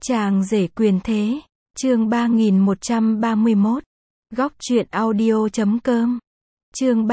Chàng rể quyền thế, chương 3131, góc truyện audio.com, chương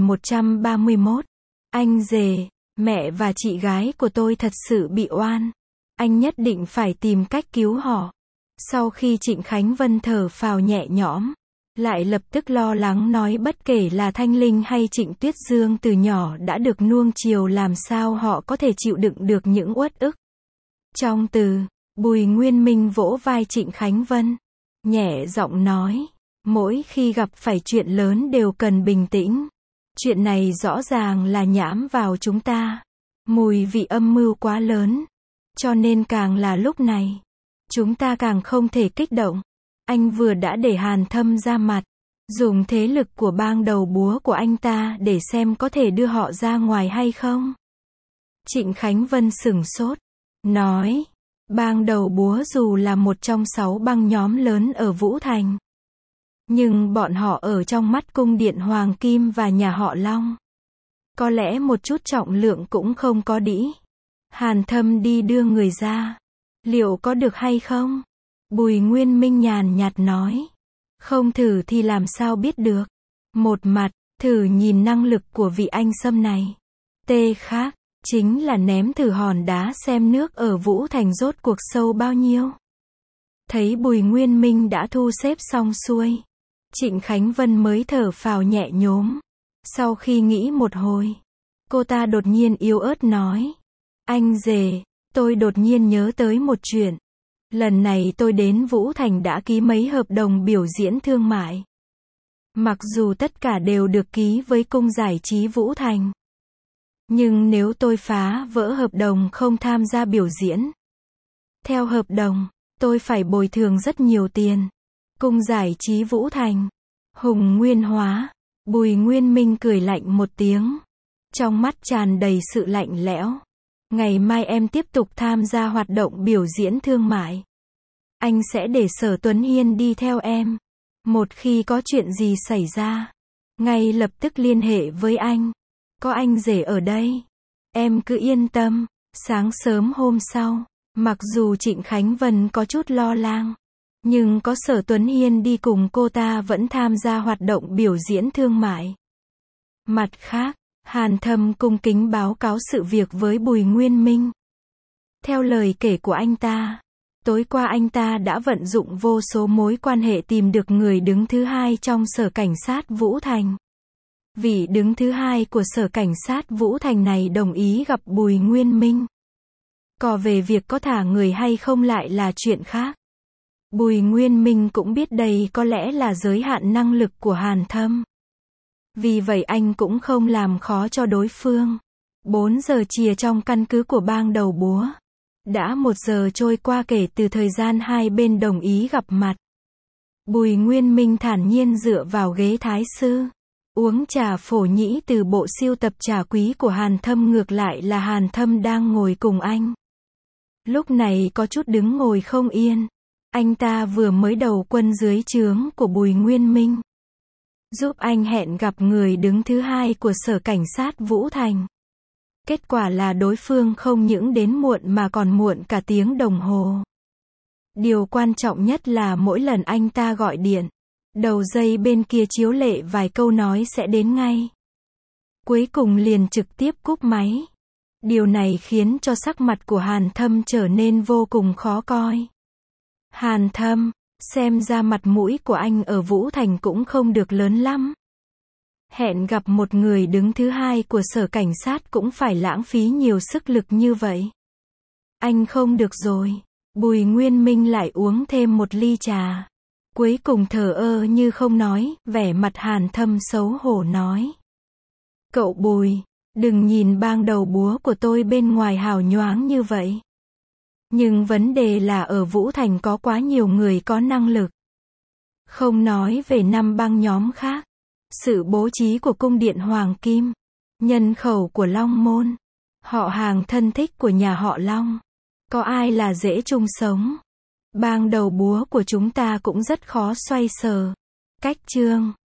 3131, anh rể, mẹ và chị gái của tôi thật sự bị oan. Anh nhất định phải tìm cách cứu họ. Sau khi Trịnh Khánh Vân thở phào nhẹ nhõm, lại lập tức lo lắng nói bất kể là Thanh Linh hay Trịnh Tuyết Dương từ nhỏ đã được nuông chiều làm sao họ có thể chịu đựng được những uất ức. Trong từ, Bùi Nguyên Minh vỗ vai Trịnh Khánh Vân, nhẹ giọng nói, mỗi khi gặp phải chuyện lớn đều cần bình tĩnh. Chuyện này rõ ràng là nhãm vào chúng ta. Mùi vị âm mưu quá lớn. Cho nên càng là lúc này, chúng ta càng không thể kích động. Anh vừa đã để Hàn Thâm ra mặt, dùng thế lực của bang đầu búa của anh ta để xem có thể đưa họ ra ngoài hay không. Trịnh Khánh Vân sửng sốt, nói, bang đầu búa dù là một trong 6 bang nhóm lớn ở Vũ Thành, nhưng bọn họ ở trong mắt cung điện Hoàng Kim và nhà họ Long, có lẽ một chút trọng lượng cũng không có đĩ. Hàn Thâm đi đưa người ra, liệu có được hay không? Bùi Nguyên Minh nhàn nhạt nói, không thử thì làm sao biết được. Một mặt, thử nhìn năng lực của vị anh Sâm này. Tê khác, chính là ném thử hòn đá xem nước ở Vũ Thành rốt cuộc sâu bao nhiêu. Thấy Bùi Nguyên Minh đã thu xếp xong xuôi, Trịnh Khánh Vân mới thở phào nhẹ nhõm. Sau khi nghĩ một hồi, cô ta đột nhiên yếu ớt nói, anh rể, tôi đột nhiên nhớ tới một chuyện. Lần này tôi đến Vũ Thành đã ký mấy hợp đồng biểu diễn thương mại. Mặc dù tất cả đều được ký với cung giải trí Vũ Thành, nhưng nếu tôi phá vỡ hợp đồng không tham gia biểu diễn, theo hợp đồng, tôi phải bồi thường rất nhiều tiền. Cung giải trí Vũ Thành, Hùng Nguyên Hóa. Bùi Nguyên Minh cười lạnh một tiếng, trong mắt tràn đầy sự lạnh lẽo. Ngày mai em tiếp tục tham gia hoạt động biểu diễn thương mại. Anh sẽ để Sở Tuấn Hiên đi theo em. Một khi có chuyện gì xảy ra, ngay lập tức liên hệ với anh. Có anh rể ở đây, em cứ yên tâm. Sáng sớm hôm sau, mặc dù Trịnh Khánh Vân có chút lo lắng, nhưng có Sở Tuấn Hiên đi cùng cô ta vẫn tham gia hoạt động biểu diễn thương mại. Mặt khác, Hàn Thâm cung kính báo cáo sự việc với Bùi Nguyên Minh. Theo lời kể của anh ta, tối qua anh ta đã vận dụng vô số mối quan hệ tìm được người đứng thứ hai trong Sở Cảnh sát Vũ Thành. Vị đứng thứ hai của Sở Cảnh sát Vũ Thành này đồng ý gặp Bùi Nguyên Minh. Còn về việc có thả người hay không lại là chuyện khác. Bùi Nguyên Minh cũng biết đây có lẽ là giới hạn năng lực của Hàn Thâm. Vì vậy anh cũng không làm khó cho đối phương. 4 giờ chiều trong căn cứ của bang đầu búa. Đã 1 giờ trôi qua kể từ thời gian hai bên đồng ý gặp mặt. Bùi Nguyên Minh thản nhiên dựa vào ghế thái sư, uống trà phổ nhĩ từ bộ siêu tập trà quý của Hàn Thâm, ngược lại là Hàn Thâm đang ngồi cùng anh. Lúc này có chút đứng ngồi không yên. Anh ta vừa mới đầu quân dưới trướng của Bùi Nguyên Minh, giúp anh hẹn gặp người đứng thứ hai của Sở Cảnh sát Vũ Thành. Kết quả là đối phương không những đến muộn mà còn muộn cả tiếng đồng hồ. Điều quan trọng nhất là mỗi lần anh ta gọi điện, đầu dây bên kia chiếu lệ vài câu nói sẽ đến ngay. Cuối cùng liền trực tiếp cúp máy. Điều này khiến cho sắc mặt của Hàn Thâm trở nên vô cùng khó coi. Hàn Thâm, xem ra mặt mũi của anh ở Vũ Thành cũng không được lớn lắm. Hẹn gặp một người đứng thứ hai của Sở Cảnh sát cũng phải lãng phí nhiều sức lực như vậy. Anh không được rồi. Bùi Nguyên Minh lại uống thêm một ly trà. Cuối cùng thờ ơ như không nói, vẻ mặt Hàn Thâm xấu hổ nói. Cậu Bùi, đừng nhìn bang đầu búa của tôi bên ngoài hào nhoáng như vậy. Nhưng vấn đề là ở Vũ Thành có quá nhiều người có năng lực. Không nói về 5 bang nhóm khác, sự bố trí của cung điện Hoàng Kim, nhân khẩu của Long Môn, họ hàng thân thích của nhà họ Long, có ai là dễ chung sống. Bang đầu búa của chúng ta cũng rất khó xoay sở. Cách chương